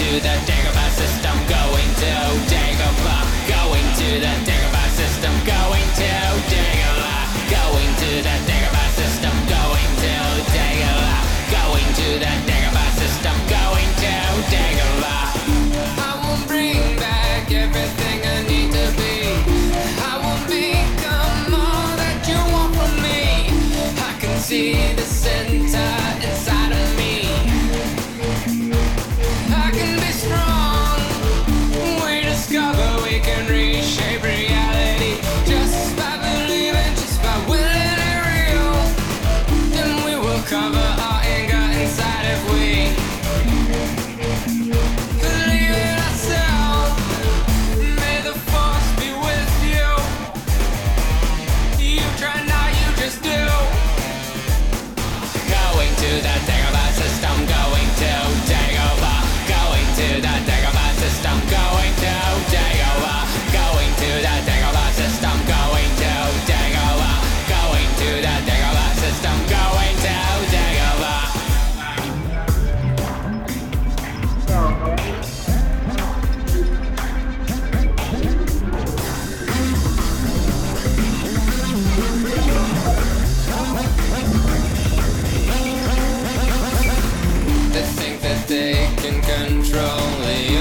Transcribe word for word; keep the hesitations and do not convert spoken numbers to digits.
the Dagobah system, going to Dagobah, going to the Dagobah system, going to Dagobah, going to the Dagobah system, going to Dagobah, going to the Dagobah system, going to Dagobah. I will bring back everything I need to be. I will become all that you want from me. I can see the center inside of me. I can be strong. We discover we can reshape reality just by believing, just by willing it real. Then we will cover our anger inside if we believe in ourselves. May the force be with you. You try now, you just do. Going to the Dagobah system, going to Dagobah, going to the Dagobah system, going to Dagobah, going to the Dagobah system, going to Dagobah, going to the Dagobah system, going to Dagobah. They think that they can control the